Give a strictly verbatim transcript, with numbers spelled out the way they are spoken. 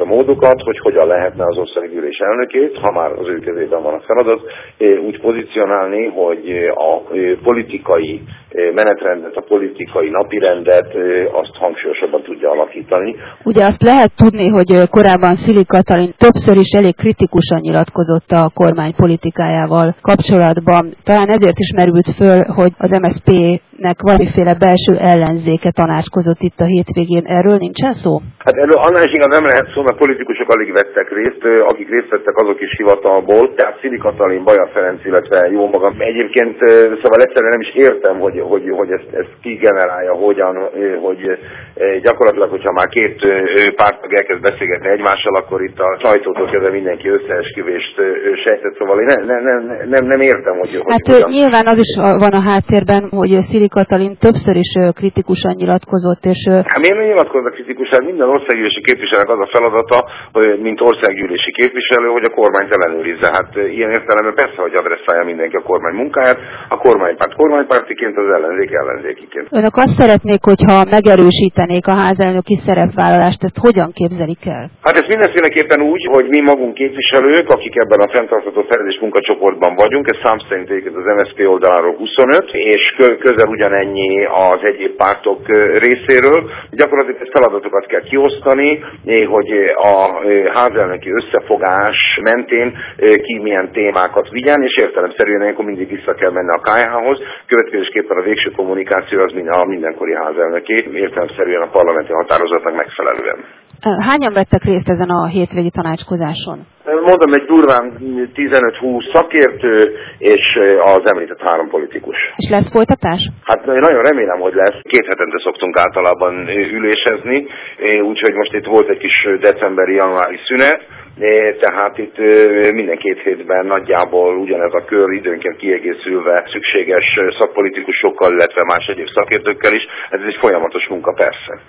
módokat, hogy hogyan lehetne az országgyűlés elnökét, ha már az ő kezében van a feladat, úgy pozícionálni, hogy a politikai menetrendet, a politikai napirendet azt hangsúlyosabban tudja alakítani. Ugye azt lehet tudni, hogy korábban Szili Katalin többször is elég kritikusan nyilatkozott a kormány politikájával kapcsolatban. Talán ezért is merült föl, hogy az em es zé pé-nek valamiféle belső ellenzéke tanácskozott itt a hétvégén. Erről nincsen szó? Hát erről annál is inkább nem lehet szó, mert politikusok alig vettek részt, akik részt vettek, azok is hivatalból. Tehát Szili Katalin, Bajar Ferenc, illetve jó magam. Egyébként szóval egyszerűen nem is értem, hogy, hogy, hogy ezt, ezt ki generálja, hogyan, hogy gyakorlatilag, hogyha már két pártag elkezd beszélgetni egymással, akkor itt a sajtótól kezdve mindenki összeesküvést sejtett, szóval én nem, nem, nem, nem értem, hogy, hogy hát hogyan. Nyilván az is van a háttérben, hogy Szili Katalin többször is kritikusan nyilatkozott, és... Hát miért nem nyilatkoznak kritikusan? Minden országgyűlési képviselőnek az a feladata, hogy mint országgyűlési képviselő, hogy a kormányt ellenőrizze. Hát ilyen értelemben persze, hogy adresszálja mindenki a kormány munkáját, a kormánypárt kormánypártiként, az ellenzék ellenzékiként. Önök azt szeretnék, hogyha megerősítenék a házelnöki szerepvállalást, ezt hogyan képzelik el? Hát ez mindenféleképpen úgy, hogy mi magunk képviselők, akik ebben a fenntartható fejlődés munkacsoportban vagyunk, ez szám szerint az em es zé pé oldaláról huszonöt, és közel ugyanennyi az egyéb pártok részéről. Gyakorlatilag ezt feladatokat kell kiosztani, hogy a házelnöki összefogás mentén ki milyen témákat vigyen, és értelemszerűen ilyenkor mindig vissza kell menni a ká há-hoz. Következésképpen a végső kommunikáció az a mindenkori házelnöké, értelemszerűen a parlamenti határozatnak megfelelően. Hányan vettek részt ezen a hétvégi tanácskozáson? Mondom, egy durván tizenöt-húsz szakértő és az említett három politikus. És lesz folytatás? Hát nagyon remélem, hogy lesz. Két hetente szoktunk általában ülésezni, úgyhogy most itt volt egy kis decemberi-januári szünet, tehát itt minden két hétben nagyjából ugyanez a kör időnként kiegészülve szükséges szakpolitikusokkal, illetve más egyéb szakértőkkel is. Ez egy folyamatos munka persze.